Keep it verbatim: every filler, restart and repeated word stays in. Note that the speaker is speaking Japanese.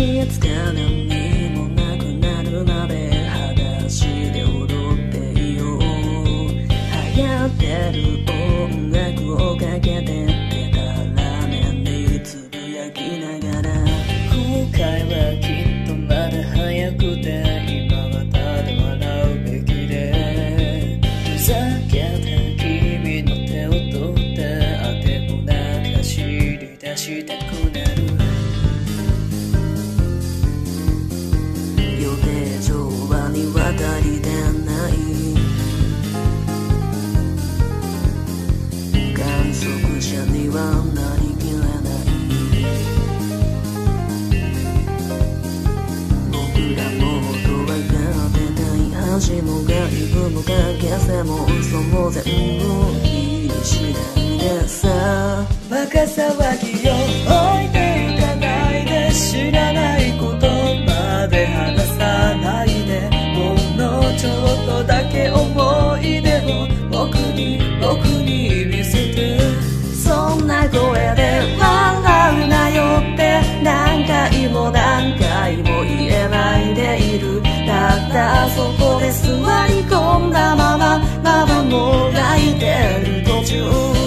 いつか何にもなくなるまで裸足で踊っていよう。流行ってる音楽をかけてってたラーメンでつぶやきながら、後悔はきっとまだ早くて今はただ笑うべきで、ふざけて君の手を取ってあてもなく走り出したくなる。予定上はに渡りでない観測者にはなりきれない。僕らもっと分かってたい。恥も外部も関係性も嘘も全部気にしないでさ。バカ騒ぎを置いていかないで、知らないことまで話さないで、ほんのちょっとだけ思い出を僕に僕に見せて、そんな声で笑うなよって何回も何回も言えないでいる。たったそこで座り込んだまままだもがいてる途中